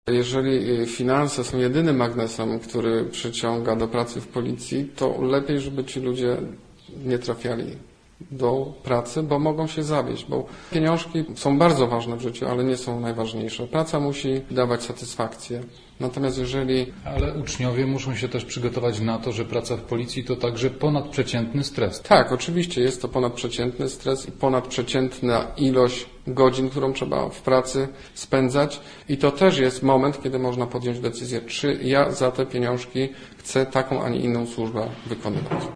Jeżeli finanse są jedynym magnesem, który przyciąga do pracy w policji, to lepiej, żeby ci ludzie nie trafiali do pracy, bo mogą się zawieść, bo pieniążki są bardzo ważne w życiu, ale nie są najważniejsze. Praca musi dawać satysfakcję. Natomiast jeżeli... Ale uczniowie muszą się też przygotować na to, że praca w policji to także ponadprzeciętny stres. Tak, oczywiście jest to ponadprzeciętny stres i ponadprzeciętna ilość godzin, którą trzeba w pracy spędzać i to też jest moment, kiedy można podjąć decyzję, czy ja za te pieniążki chcę taką, a nie inną służbę wykonywać.